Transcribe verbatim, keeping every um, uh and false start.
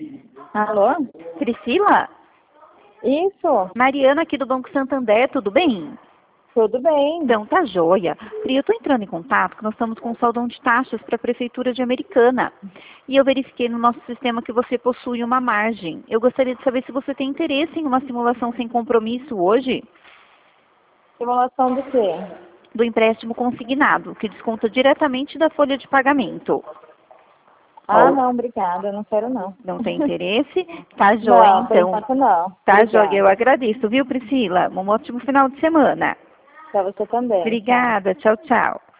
Alô? Priscila? Isso, Mariana aqui do Banco Santander, tudo bem? tudo bem. Então tá joia. Pri, eu tô entrando em contato porque nós estamos com um saldão de taxas para a Prefeitura de Americana. E eu verifiquei no nosso sistema que você possui uma margem. Eu gostaria de saber se você tem interesse em uma simulação sem compromisso hoje Simulação do quê? do empréstimo consignado, que desconta diretamente da folha de pagamento. Ah, Ó, não, obrigada, não quero não. não tem interesse? Tá joia, Não, por então. enquanto não. Tá Obrigada. joia, eu agradeço, viu, Priscila? Um ótimo final de semana. Pra você também. Tchau. Obrigada, tchau, tchau.